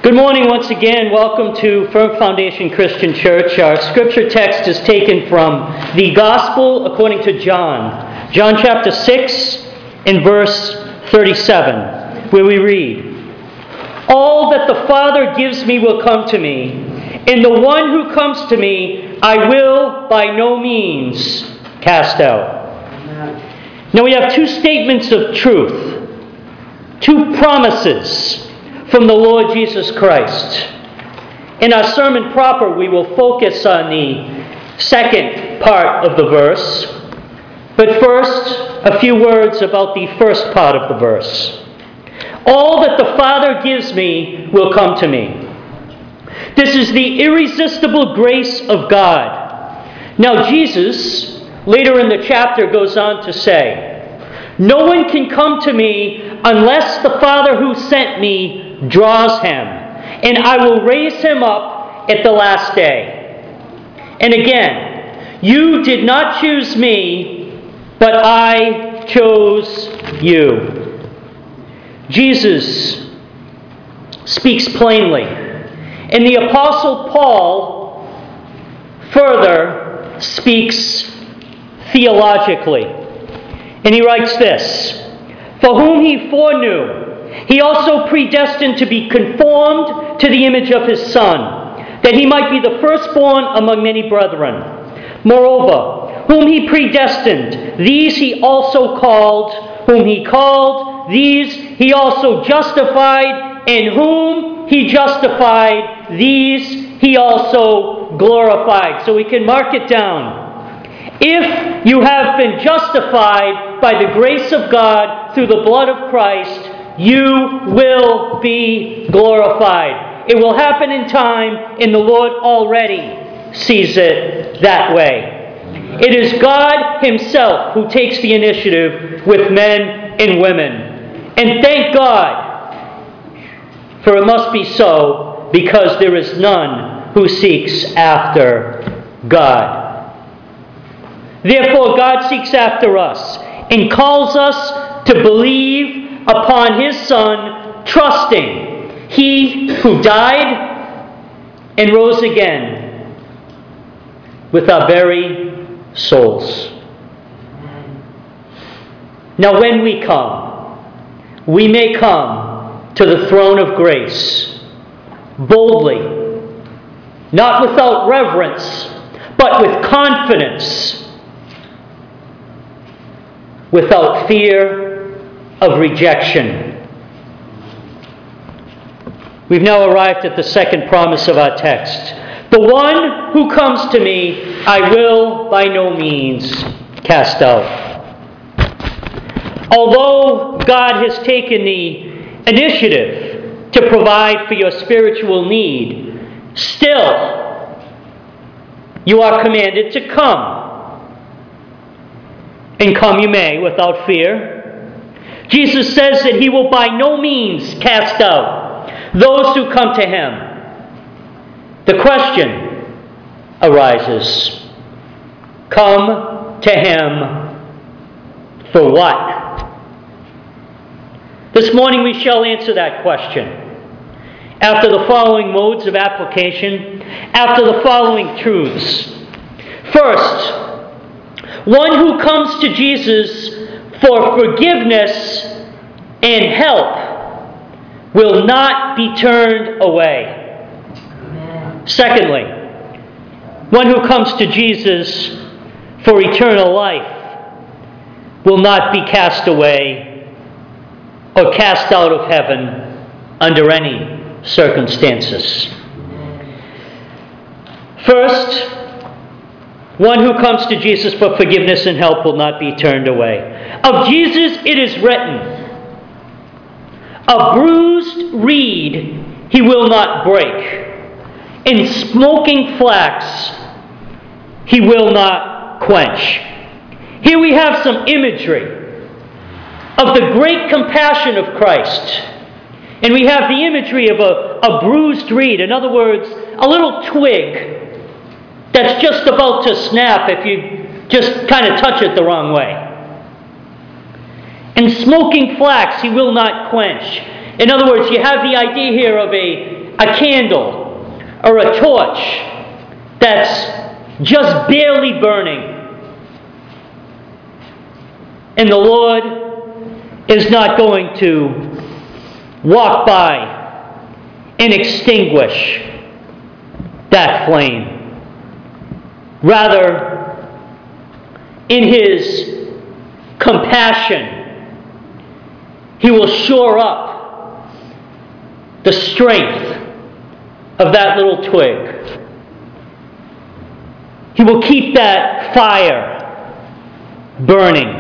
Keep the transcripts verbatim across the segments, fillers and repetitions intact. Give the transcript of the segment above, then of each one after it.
Good morning once again. Welcome to Firm Foundation Christian Church. Our scripture text is taken from the Gospel according to John. John chapter six and verse thirty-seven, where we read, "All that the Father gives me will come to me, and the one who comes to me I will by no means cast out." Amen. Now we have two statements of truth, two promises from the Lord Jesus Christ. In our sermon proper, we will focus on the second part of the verse. But first, a few words about the first part of the verse. All that the Father gives me will come to me. This is the irresistible grace of God. Now Jesus, later in the chapter, goes on to say, "No one can come to me unless the Father who sent me draws him, and I will raise him up at the last day." And again, "You did not choose me, but I chose you." Jesus speaks plainly. And the Apostle Paul further speaks theologically. And he writes this, "For whom he foreknew, he also predestined to be conformed to the image of his Son, that he might be the firstborn among many brethren. Moreover, whom he predestined, these he also called. Whom he called, these he also justified. And whom he justified, these he also glorified." So we can mark it down. If you have been justified by the grace of God through the blood of Christ, you will be glorified. It will happen in time, and the Lord already sees it that way. It is God Himself who takes the initiative with men and women. And thank God, for it must be so, because there is none who seeks after God. Therefore, God seeks after us and calls us to believe upon His Son, trusting He who died and rose again with our very souls. Now when we come, we may come to the throne of grace boldly, not without reverence, but with confidence, without fear of rejection. We've now arrived at the second promise of our text. "The one who comes to me, I will by no means cast out." Although God has taken the initiative to provide for your spiritual need, still you are commanded to come. And come you may without fear. Jesus says that He will by no means cast out those who come to Him. The question arises, come to Him for what? This morning we shall answer that question after the following modes of application, after the following truths. First, one who comes to Jesus for forgiveness and help will not be turned away. Amen. Secondly, one who comes to Jesus for eternal life will not be cast away or cast out of heaven under any circumstances. First, one who comes to Jesus for forgiveness and help will not be turned away. Of Jesus it is written, "A bruised reed He will not break, and smoking flax He will not quench." Here we have some imagery of the great compassion of Christ. And we have the imagery of a, a bruised reed. In other words, a little twig that's just about to snap if you just kind of touch it the wrong way. And smoking flax He will not quench. In other words, you have the idea here of a, a candle or a torch that's just barely burning. And the Lord is not going to walk by and extinguish that flame. Rather, in His compassion, He will shore up the strength of that little twig. He will keep that fire burning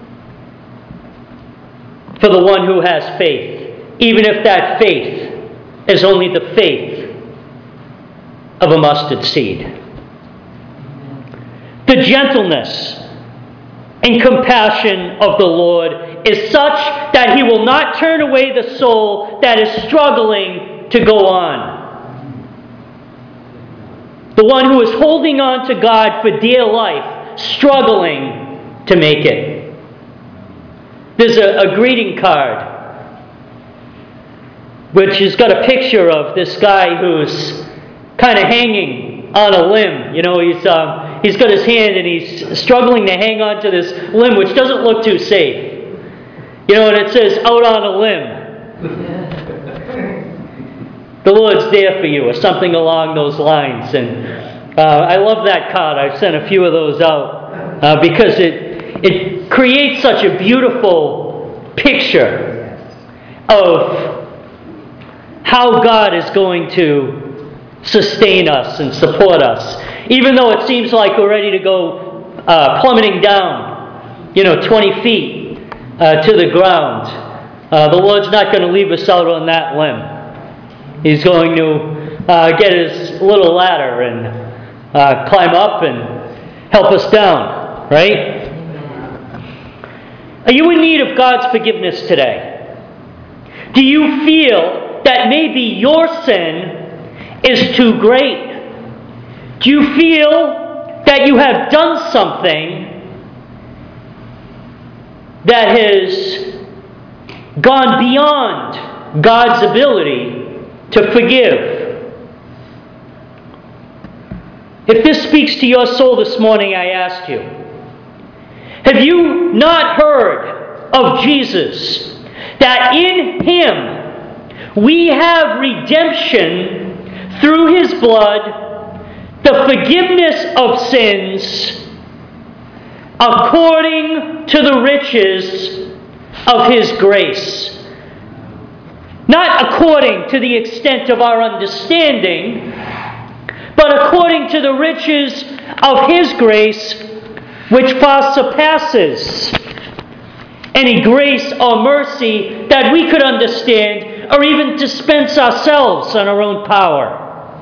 for the one who has faith, even if that faith is only the faith of a mustard seed. The gentleness and compassion of the Lord is such that He will not turn away the soul that is struggling to go on. The one who is holding on to God for dear life, struggling to make it. There's a, a greeting card which has got a picture of this guy who's kind of hanging on a limb. You know, he's um, he's got his hand and he's struggling to hang on to this limb, which doesn't look too safe. You know, and it says, out on a limb. The Lord's there for you, or something along those lines. And uh, I love that card. I've sent a few of those out uh, because it it creates such a beautiful picture of how God is going to sustain us and support us. Even though it seems like we're ready to go uh, plummeting down, you know, twenty feet uh, to the ground, uh, the Lord's not going to leave us out on that limb. He's going to uh, get His little ladder and uh, climb up and help us down, right? Are you in need of God's forgiveness today? Do you feel that maybe your sin is too great? Do you feel that you have done something that has gone beyond God's ability to forgive? If this speaks to your soul this morning, I ask you, have you not heard of Jesus? That in Him we have redemption through His blood, the forgiveness of sins, according to the riches of His grace. Not according to the extent of our understanding, but according to the riches of His grace, which far surpasses any grace or mercy that we could understand or even dispense ourselves on our own power.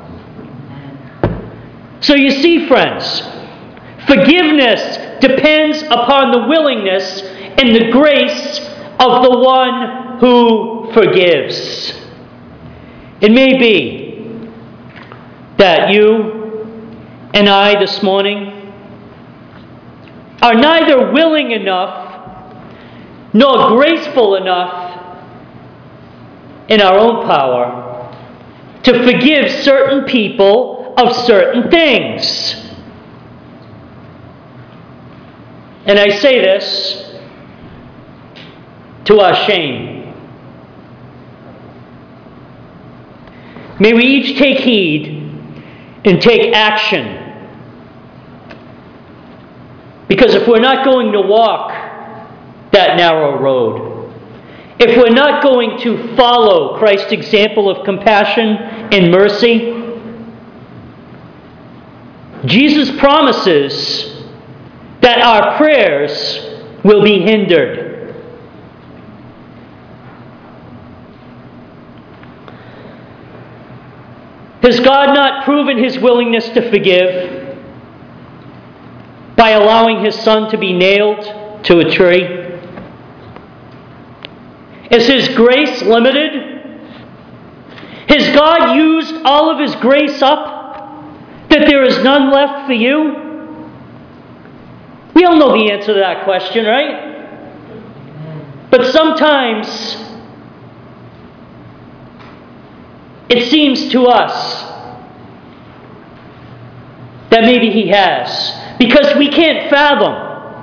So you see, friends, forgiveness depends upon the willingness and the grace of the one who forgives. It may be that you and I this morning are neither willing enough nor graceful enough in our own power to forgive certain people of certain things. And I say this to our shame. May we each take heed and take action. Because if we're not going to walk that narrow road, if we're not going to follow Christ's example of compassion and mercy, Jesus promises that our prayers will be hindered. Has God not proven His willingness to forgive by allowing His Son to be nailed to a tree? Is His grace limited? Has God used all of His grace up that there is none left for you? We all know the answer to that question, right? But sometimes It seems to us that maybe He has, because we can't fathom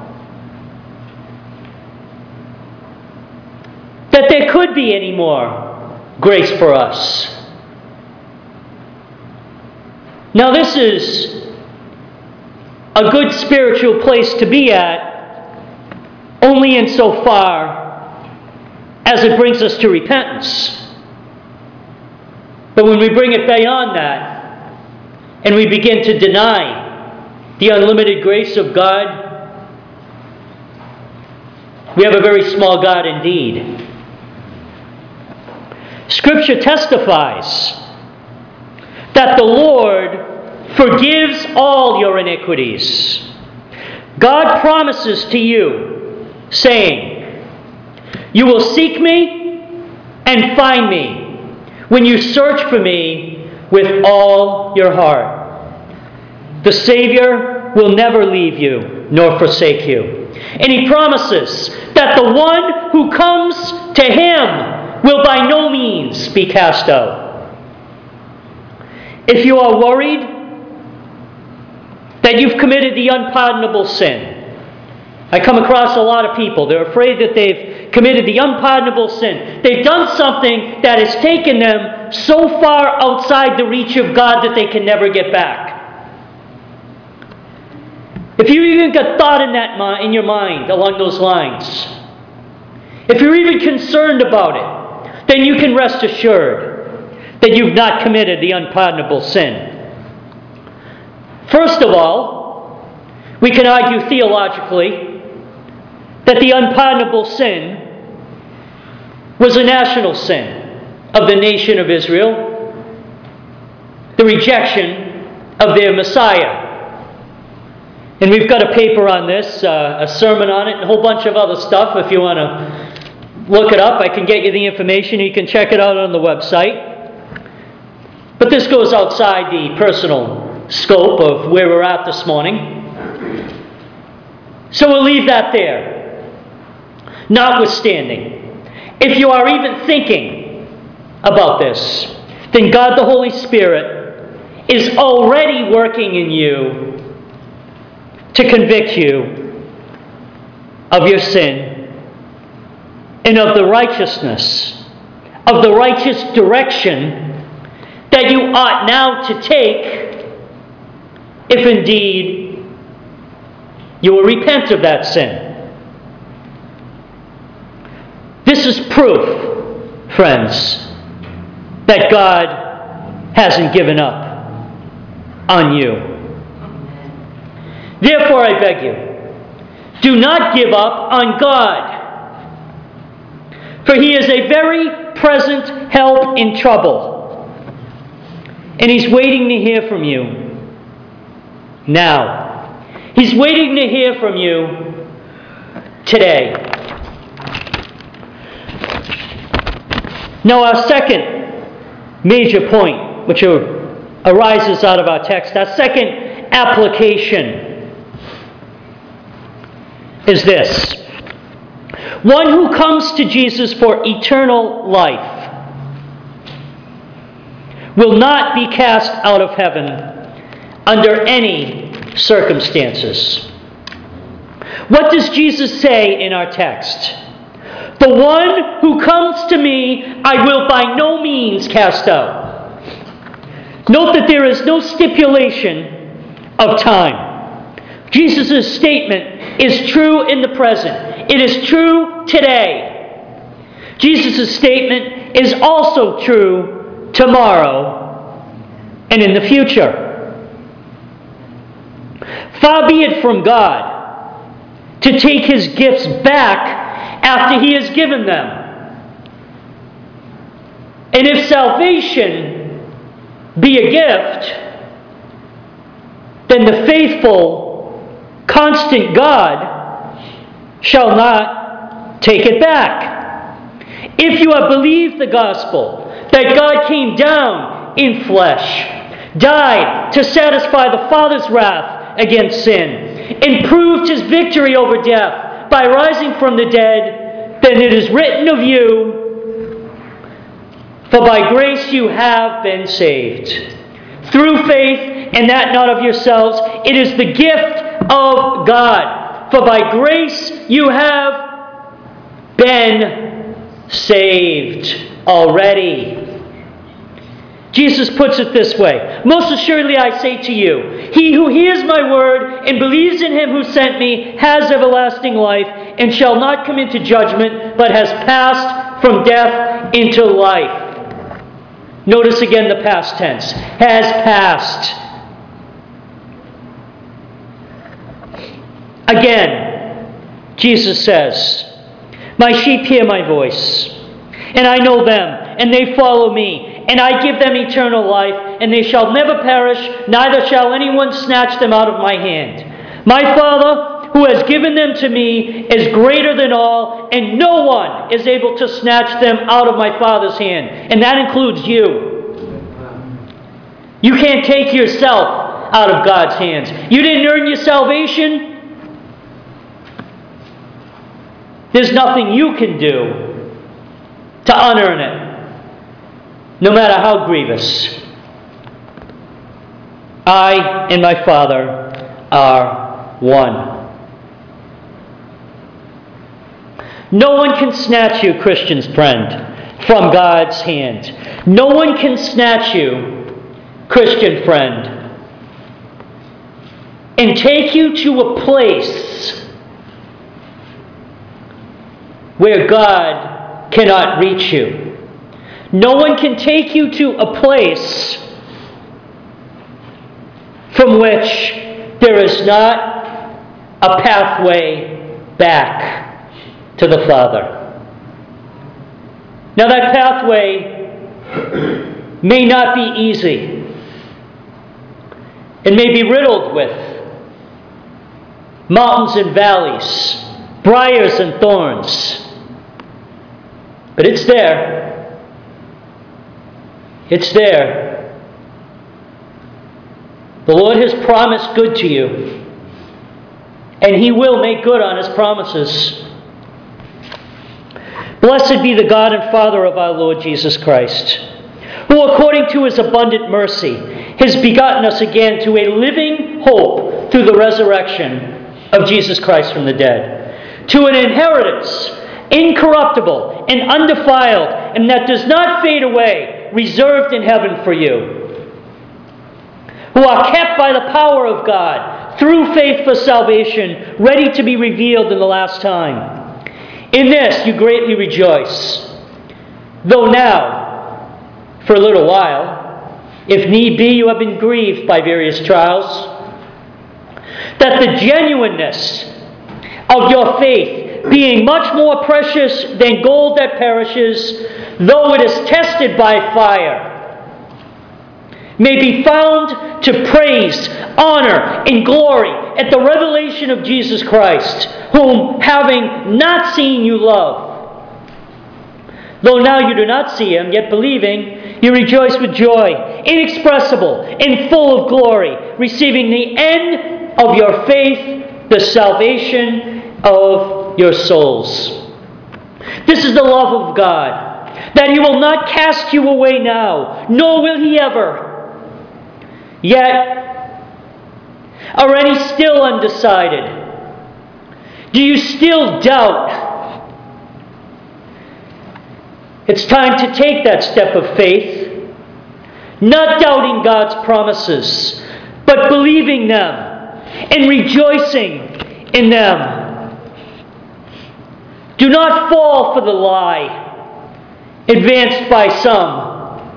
that there could be any more grace for us. Now, this is a good spiritual place to be at, only insofar as it brings us to repentance. But when we bring it beyond that, and we begin to deny the unlimited grace of God, we have a very small God indeed. Scripture testifies that the Lord forgives all your iniquities. God promises to you, saying, "You will seek me and find me when you search for me with all your heart." The Savior will never leave you nor forsake you. And He promises that the one who comes to Him will by no means be cast out. If you are worried that you've committed the unpardonable sin, I come across a lot of people. They're afraid that they've committed the unpardonable sin. They've done something that has taken them so far outside the reach of God that they can never get back. If you even got thought in that mi- in your mind along those lines, if you're even concerned about it, then you can rest assured that you've not committed the unpardonable sin. First of all, we can argue theologically that the unpardonable sin was a national sin of the nation of Israel, the rejection of their Messiah. And we've got a paper on this, uh, a sermon on it, and a whole bunch of other stuff. If you want to look it up, I can get you the information. You can check it out on the website. But this goes outside the personal scope of where we're at this morning. So we'll leave that there. Notwithstanding, if you are even thinking about this, then God the Holy Spirit is already working in you to convict you of your sin and of the righteousness, of the righteous direction that you ought now to take if indeed you will repent of that sin. This is proof, friends, that God hasn't given up on you. Therefore, I beg you, do not give up on God, for He is a very present help in trouble, and He's waiting to hear from you now. He's waiting to hear from you today. Now, our second major point, which arises out of our text, our second application is this: one who comes to Jesus for eternal life will not be cast out of heaven under any circumstances. What does Jesus say in our text? The one who comes to me, I will by no means cast out. Note that there is no stipulation of time. Jesus' statement is true in the present. It is true today. Jesus' statement is also true tomorrow and in the future. Far be it from God to take His gifts back after He has given them. And if salvation be a gift, then the faithful, constant God shall not take it back. If you have believed the gospel, that God came down in flesh, died to satisfy the Father's wrath against sin, and proved His victory over death by rising from the dead, then it is written of you, For by grace you have been saved, through faith, and that not of yourselves. It is the gift of God. For by grace you have been saved already. Jesus puts it this way: most assuredly I say to you, he who hears my word and believes in him who sent me has everlasting life, and shall not come into judgment, but has passed from death into life. Notice again the past tense. Has passed. Again, Jesus says, my sheep hear my voice, and I know them, and they follow me. And I give them eternal life, and they shall never perish, neither shall anyone snatch them out of my hand. My Father, who has given them to me, is greater than all, and no one is able to snatch them out of my Father's hand. And that includes you. You can't take yourself out of God's hands. You didn't earn your salvation. There's nothing you can do to unearn it, no matter how grievous. I and my Father are one. No one can snatch you, Christian's friend, from God's hand. No one can snatch you, Christian friend, and take you to a place where God cannot reach you. No one can take you to a place from which there is not a pathway back to the Father. Now that pathway may not be easy. It may be riddled with mountains and valleys, briars and thorns, but it's there. It's there. The Lord has promised good to you, and He will make good on His promises. Blessed be the God and Father of our Lord Jesus Christ, who according to His abundant mercy has begotten us again to a living hope through the resurrection of Jesus Christ from the dead, to an inheritance incorruptible and undefiled, and that does not fade away, reserved in heaven for you, who are kept by the power of God through faith for salvation, ready to be revealed in the last time. In this you greatly rejoice, though now, for a little while, if need be, you have been grieved by various trials, that the genuineness of your faith, being much more precious than gold that perishes, though it is tested by fire, may be found to praise, honor, and glory at the revelation of Jesus Christ, whom, having not seen, you love. Though now you do not see Him, yet believing, you rejoice with joy, inexpressible and full of glory, receiving the end of your faith, the salvation of your souls. This is the love of God, that He will not cast you away now, nor will He ever. Yet, are any still undecided? Do you still doubt? It's time to take that step of faith, not doubting God's promises, but believing them and rejoicing in them. Do not fall for the lie advanced by some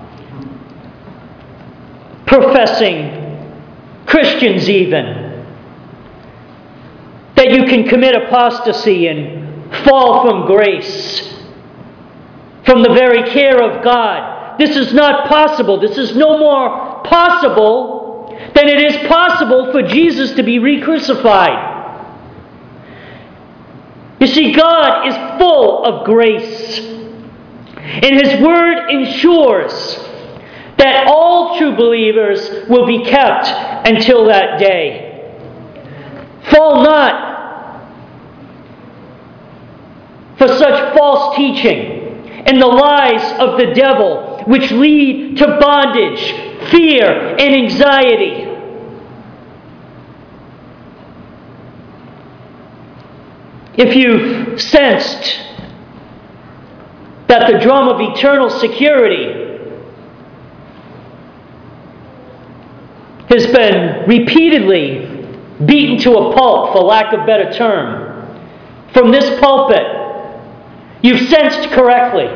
professing Christians even, that you can commit apostasy and fall from grace, from the very care of God. This is not possible. This is no more possible than it is possible for Jesus to be re-crucified. You see, God is full of grace, and His Word ensures that all true believers will be kept until that day. Fall not for such false teaching and the lies of the devil, which lead to bondage, fear, and anxiety. If you've sensed that the drum of eternal security has been repeatedly beaten to a pulp, for lack of a better term, from this pulpit, you've sensed correctly.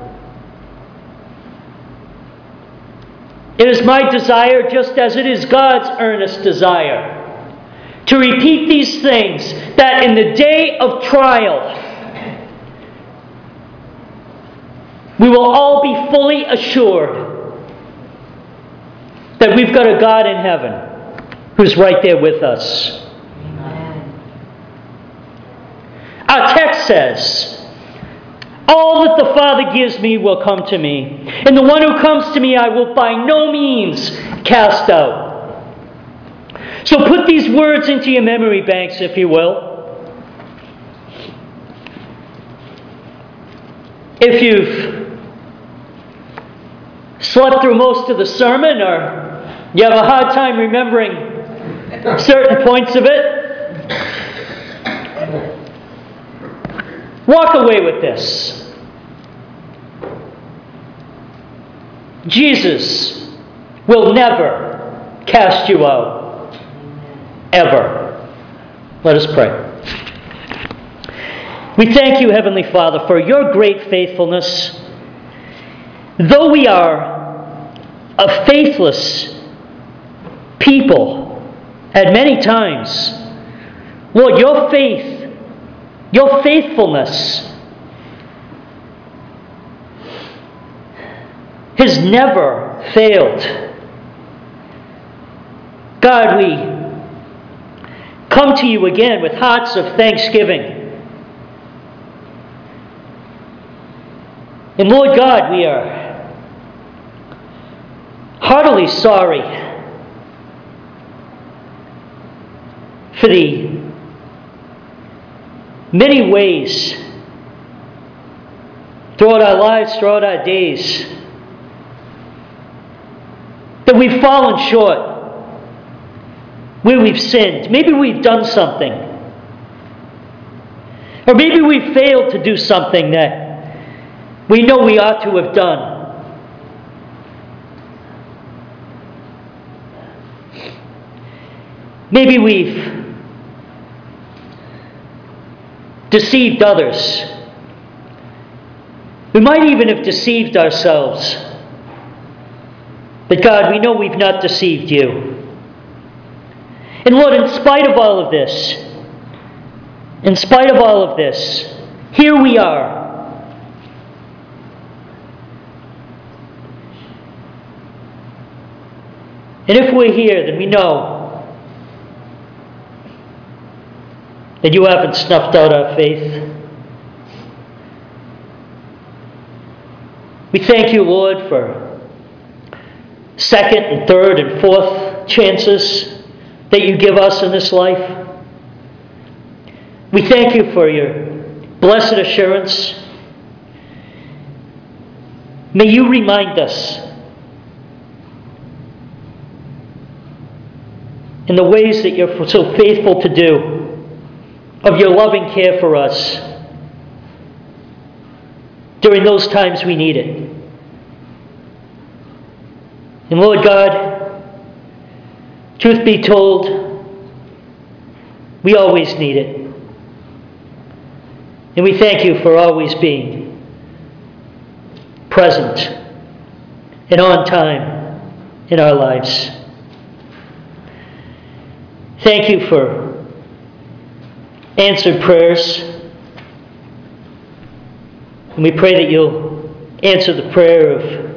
It is my desire, just as it is God's earnest desire, to repeat these things, that in the day of trial, we will all be fully assured that we've got a God in heaven who's right there with us. Amen. Our text says, all that the Father gives me will come to me, and the one who comes to me I will by no means cast out. So put these words into your memory banks, if you will. If you've slept through most of the sermon, or you have a hard time remembering certain points of it, walk away with this. Jesus will never cast you out. Ever. Let us pray. We thank you, Heavenly Father, for your great faithfulness. Though we are a faithless people at many times, Lord, your faith, your faithfulness has never failed. God, we come to you again with hearts of thanksgiving. And Lord God, we are heartily sorry for the many ways throughout our lives, throughout our days, that we've fallen short, where we've sinned. Maybe we've done something. Or maybe we've failed to do something that we know we ought to have done. Maybe we've deceived others. We might even have deceived ourselves. But God, we know we've not deceived you. And Lord, in spite of all of this, in spite of all of this, here we are. And if we're here, then we know that you haven't snuffed out our faith. We thank you, Lord, for second and third and fourth chances that you give us in this life. We thank you for your blessed assurance. May you remind us in the ways that you're so faithful to do of your loving care for us during those times we need it. And Lord God, truth be told, we always need it. And we thank you for always being present and on time in our lives. Thank you for answered prayers. And we pray that you'll answer the prayer of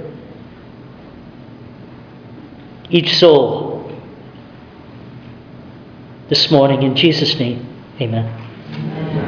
each soul this morning. In Jesus' name, amen.